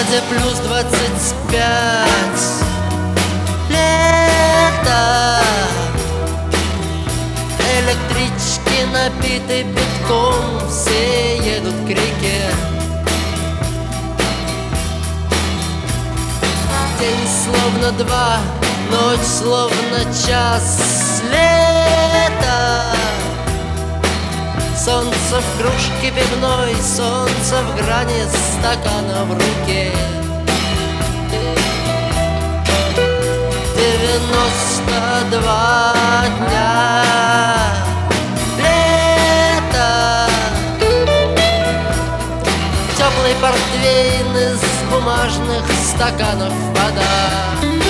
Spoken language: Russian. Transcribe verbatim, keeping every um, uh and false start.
городе плюс двадцать пять. Лето. Электрички набиты битком, все едут к реке. День словно два, ночь словно час. Лето. Солнце в кружке пивной, солнце в грани стакана в руке. Девяносто два дня. Лето. Теплый портвейн из бумажных стаканов вода.